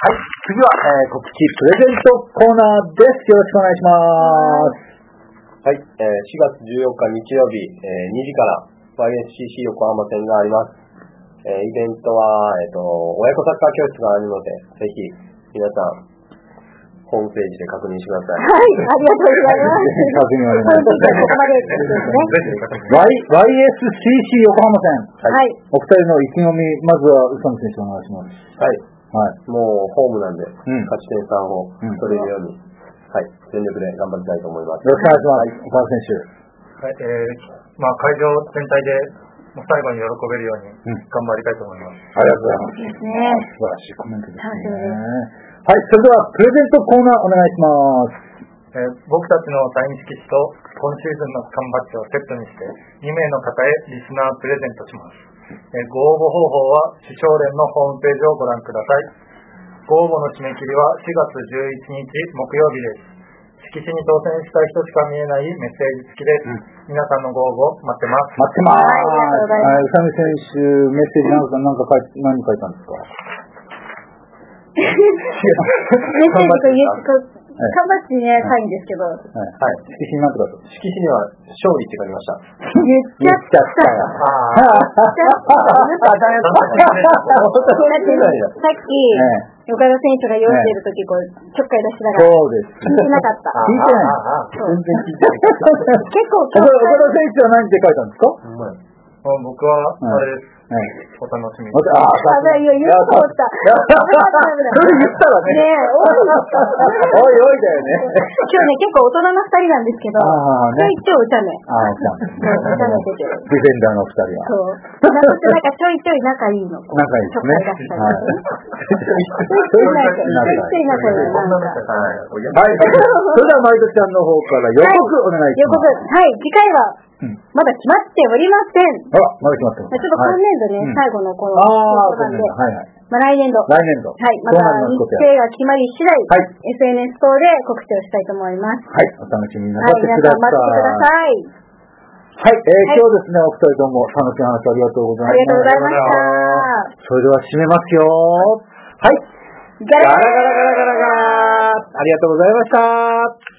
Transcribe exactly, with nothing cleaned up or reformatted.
はい、次は、えー、告知プレゼントコーナーです。よろしくお願いします。 はい、えー、しがつじゅうよっか日曜日、えー、にじから ワイエスシーシー 横浜店があります。えー、イベントは、えっと、親子サッカー教室があるので、ぜひ皆さんホームページで確認してください。 はい、ありがとうございます。 確認お願いします。 ここまでですね。 ワイエスシーシー 横浜店。 はい。 お二人の意気込み、まずは宇佐美選手お願いします。 はい。はい、もうホームなんで、 うん、 勝ち点さんを取れるように、うん、はい、全力で頑張りたいと思います。 よろしくお願いします。岡田選手。 はい、えー、まあ会場全体で最後に喜べるように頑張りたいと思います。 うん、ありがとうございます。 ですね。 素晴らしいコメントですね。はい、それではプレゼントコーナーお願いします。 えー、僕たちのサイン色紙と今シーズンの缶バッジをセットにしてにめいの方へリスナープレゼントします。えー、ご応募方法は主将連のホームページをご覧ください。ご応募の締め切りはしがつじゅういちにち木曜日です。色紙に当選した人しか見えないメッセージ付きです。うん、皆さんのご応募待ってます。 待ってます。はい、宇佐美選手メッセージなんかなんか書い何書いたんですか？ メッセージとイエスと缶バッジね、サインですけど。はい。 色紙なんとかと。色紙には勝利って書きました。 言っちゃった。 ああ。 さっき、岡田選手が用意しているとき、こう、ちょっかい出しながら。 そうです。 聞いてなかった。 聞いてない。全然聞いてない。 結構、 岡田選手は何て書いたんですか？ 僕は、あれです。はい、お楽しみに。 ああ、 いや、言うと思った。 それ言ったらね。ねえ、おいおいだよね。 今日ね、結構大人の二人なんですけど、ちょいちょいお茶目。 ああ、お茶目。 お茶目出てる。 ディフェンダーの二人は。 そう。なんかちょいちょい仲いいの。 仲いいですね。 ちょいちょい仲いい。 はい。それでは、マイトちゃんの方から予告お願いします。 予告。はい、次回は、まだ決まっておりません。 あら、まだ決まってます。 ちょっと今年度ね、最後のこの、 ああ、そうなんで、はいはい。 まあ来年度。 来年度。 はい、また日程が決まり次第、はい、エスエヌエス 等で告知をしたいと思います。 はい、お楽しみになさってください。 はい、皆さん待ってください。 はい、えー、今日ですね、お二人とも楽しい話ありがとうございました。 ありがとうございました。 それでは締めますよ。はい。 ガラガラガラガラガラガラガラ。ありがとうございました。